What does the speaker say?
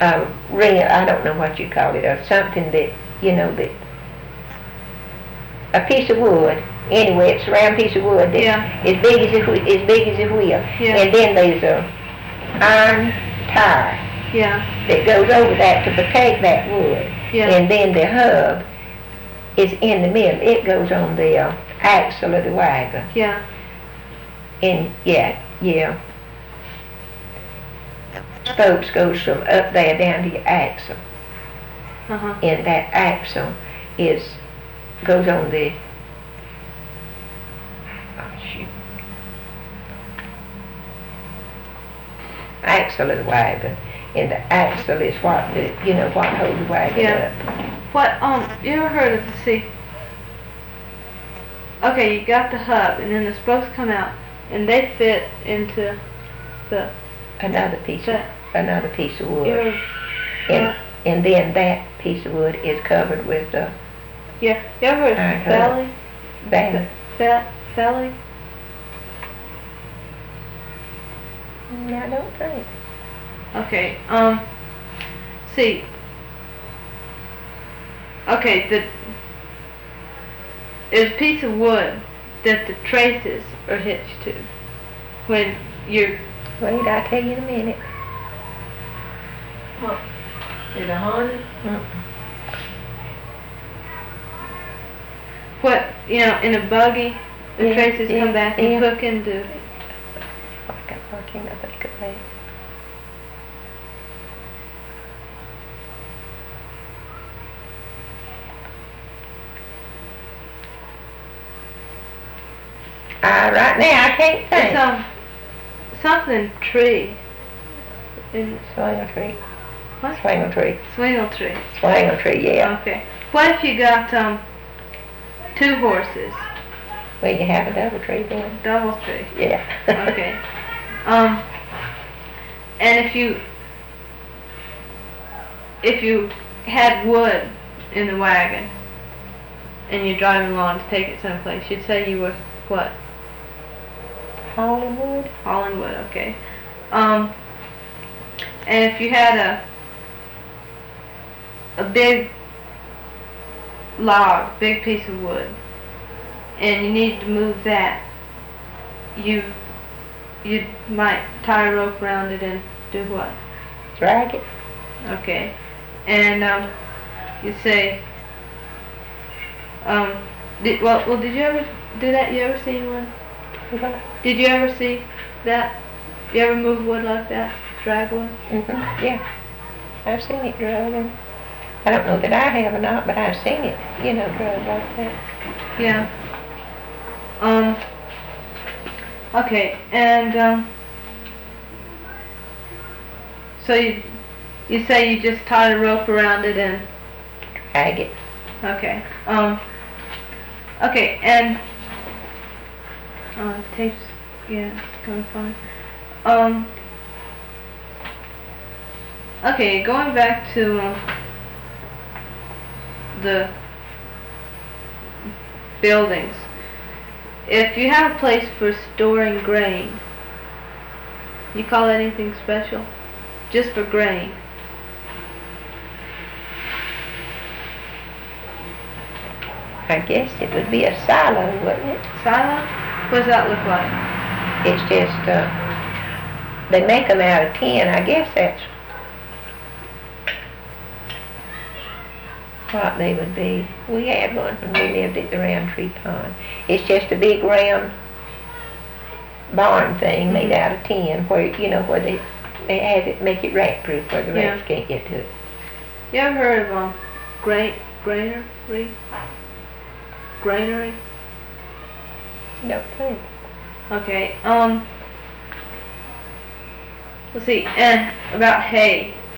ring, I don't know what you call it, or something that, that, a piece of wood, anyway, it's a round piece of wood that's as big as a wheel. And then there's a iron tire that goes over that to protect that wood. And then the hub is in the middle. It goes on the axle of the wagon. And spokes goes from up there down to your axle. And that axle goes on the axle of the wagon, and the axle is what holds the wagon up. What you ever heard of okay, you got the hub, and then the spokes come out, and they fit into another piece of wood. And then that piece of wood is covered with the. You ever heard of Valley? Valley? No, I don't think. Okay. There's a piece of wood that the traces are hitched to. When you're. Wait, I'll tell you in a minute. What? Is it Honda? What, in a buggy, the traces come back and hook into. I can't think of that. Right now I can't think. It's something tree. Swingle tree. What? Swingle tree. Swingle tree. Swingle tree, yeah. Okay. What if you got 2 horses? Well, you have a double tree then. Double tree. Yeah. Okay. And if you had wood in the wagon and you're driving along to take it someplace, you'd say you were what? Hauling wood. Hauling wood. Okay. And if you had a big log, big piece of wood, and you needed to move that, you might tie a rope around it and do what? Drag it. Okay. And you say, did you ever do that? You ever seen one? Did you ever see that? You ever move wood like that? Drag wood? Yeah. I've seen it dragged. I don't know that I have or not, but I've seen it, dragged like that. Yeah. Okay, and so you say you just tie a rope around it and drag it. Okay. Okay, and tapes. Yeah, it's kind of fun. Okay, going back to the buildings. If you have a place for storing grain, you call that anything special? Just for grain? I guess it would be a silo, wouldn't it? Silo? What does that look like? It's just, they make them out of tin. I guess that's what they would be. We had one when we lived at the Roundtree Pond. It's just a big round barn thing made out of tin where, where they have it, make it rat proof where the rats can't get to it. You ever heard of granary? Granary? Don't think. Okay, let's see, and about hay.